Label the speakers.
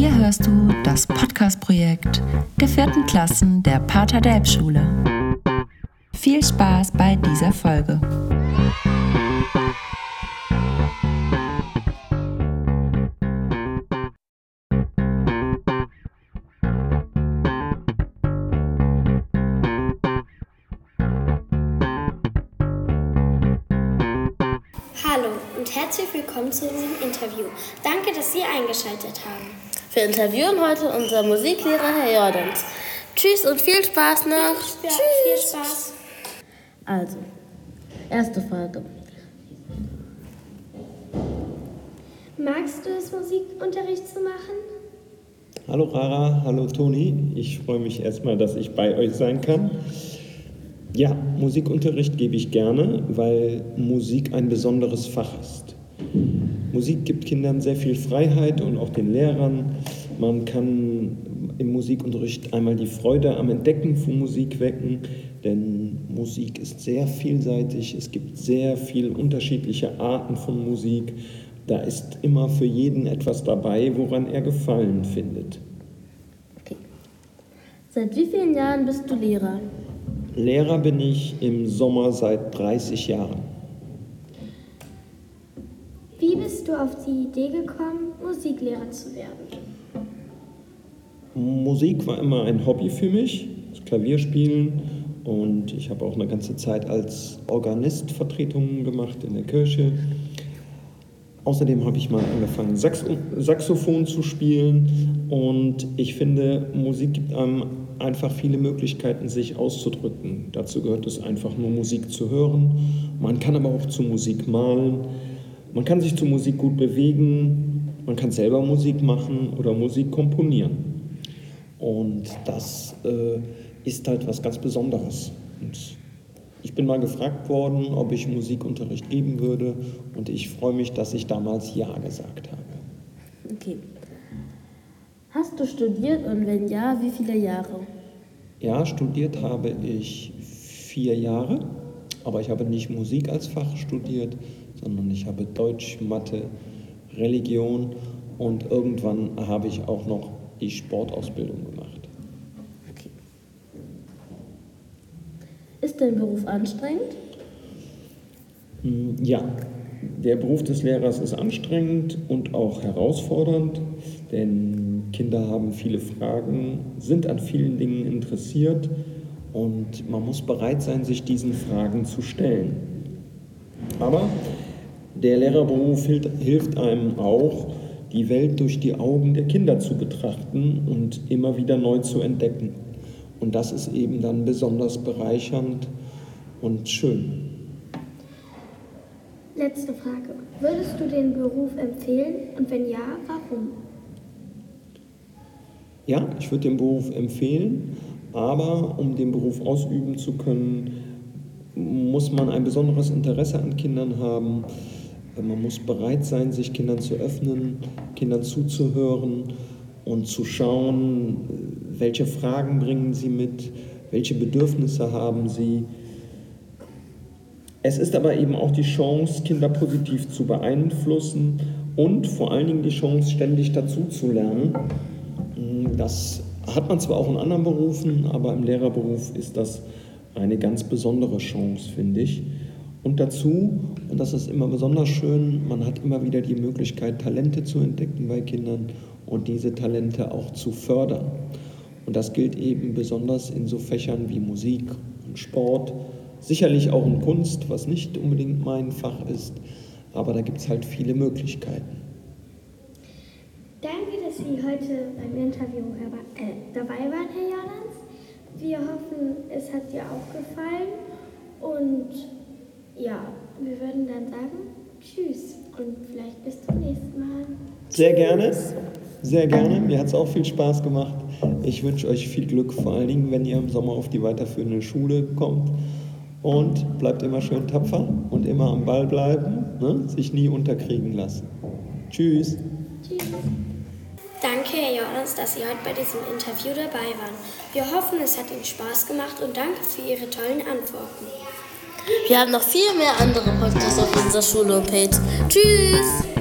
Speaker 1: Hier hörst du das Podcast-Projekt der 4. Klassen der Pater-Delp-Schule. Viel Spaß bei dieser Folge.
Speaker 2: Hallo und herzlich willkommen zu unserem Interview. Danke, dass Sie eingeschaltet haben.
Speaker 3: Wir interviewen heute unseren Musiklehrer Herr Jordans. Tschüss und viel Spaß noch.
Speaker 2: Tschüss. Viel Spaß.
Speaker 3: Also, erste Frage.
Speaker 2: Magst du es, Musikunterricht zu machen?
Speaker 4: Hallo Rara, hallo Toni. Ich freue mich erstmal, dass ich bei euch sein kann. Ja, Musikunterricht gebe ich gerne, weil Musik ein besonderes Fach ist. Musik gibt Kindern sehr viel Freiheit und auch den Lehrern. Man kann im Musikunterricht einmal die Freude am Entdecken von Musik wecken, denn Musik ist sehr vielseitig. Es gibt sehr viele unterschiedliche Arten von Musik. Da ist immer für jeden etwas dabei, woran er Gefallen findet.
Speaker 3: Okay. Seit wie vielen Jahren bist du Lehrer?
Speaker 4: Lehrer bin ich im Sommer seit 30 Jahren.
Speaker 2: Wie bist du auf die Idee gekommen, Musiklehrer zu werden?
Speaker 4: Musik war immer ein Hobby für mich, das Klavierspielen, und ich habe auch eine ganze Zeit als Organist Vertretungen gemacht in der Kirche. Außerdem habe ich mal angefangen, Saxophon zu spielen, und ich finde, Musik gibt einem einfach viele Möglichkeiten, sich auszudrücken. Dazu gehört es einfach nur, Musik zu hören. Man kann aber auch zu Musik malen. Man kann sich zu Musik gut bewegen. Man kann selber Musik machen oder Musik komponieren. Und das ist halt was ganz Besonderes. Und ich bin mal gefragt worden, ob ich Musikunterricht geben würde. Und ich freue mich, dass ich damals Ja gesagt habe.
Speaker 3: Okay. Hast du studiert und wenn ja, wie viele Jahre?
Speaker 4: Ja, studiert habe ich 4 Jahre, aber ich habe nicht Musik als Fach studiert, sondern ich habe Deutsch, Mathe, Religion, und irgendwann habe ich auch noch die Sportausbildung gemacht.
Speaker 3: Okay. Ist dein Beruf anstrengend?
Speaker 4: Ja, der Beruf des Lehrers ist anstrengend und auch herausfordernd, denn Kinder haben viele Fragen, sind an vielen Dingen interessiert, und man muss bereit sein, sich diesen Fragen zu stellen. Aber der Lehrerberuf hilft einem auch, die Welt durch die Augen der Kinder zu betrachten und immer wieder neu zu entdecken. Und das ist eben dann besonders bereichernd und schön.
Speaker 2: Letzte Frage. Würdest du den Beruf empfehlen? Und wenn ja, warum?
Speaker 4: Ja, ich würde den Beruf empfehlen, aber um den Beruf ausüben zu können, muss man ein besonderes Interesse an Kindern haben. Man muss bereit sein, sich Kindern zu öffnen, Kindern zuzuhören und zu schauen, welche Fragen bringen sie mit, welche Bedürfnisse haben sie. Es ist aber eben auch die Chance, Kinder positiv zu beeinflussen und vor allen Dingen die Chance, ständig dazu zu lernen. Das hat man zwar auch in anderen Berufen, aber im Lehrerberuf ist das eine ganz besondere Chance, finde ich. Und dazu, und das ist immer besonders schön, man hat immer wieder die Möglichkeit, Talente zu entdecken bei Kindern und diese Talente auch zu fördern. Und das gilt eben besonders in so Fächern wie Musik und Sport, sicherlich auch in Kunst, was nicht unbedingt mein Fach ist, aber da gibt es halt viele Möglichkeiten.
Speaker 2: Danke, dass Sie heute beim Interview dabei waren, Herr Jordans. Wir hoffen, es hat dir auch gefallen. Und ja, wir würden dann sagen, tschüss und vielleicht bis zum nächsten Mal.
Speaker 4: Sehr gerne, sehr gerne. Mir hat es auch viel Spaß gemacht. Ich wünsche euch viel Glück, vor allen Dingen, wenn ihr im Sommer auf die weiterführende Schule kommt. Und bleibt immer schön tapfer und immer am Ball bleiben, ne? Sich nie unterkriegen lassen. Tschüss.
Speaker 2: Tschüss. Danke, Herr Jordans, dass Sie heute bei diesem Interview dabei waren. Wir hoffen, es hat Ihnen Spaß gemacht und danke für Ihre tollen Antworten.
Speaker 3: Wir haben noch viel mehr andere Podcasts auf unserer Schul-Homepage. Tschüss!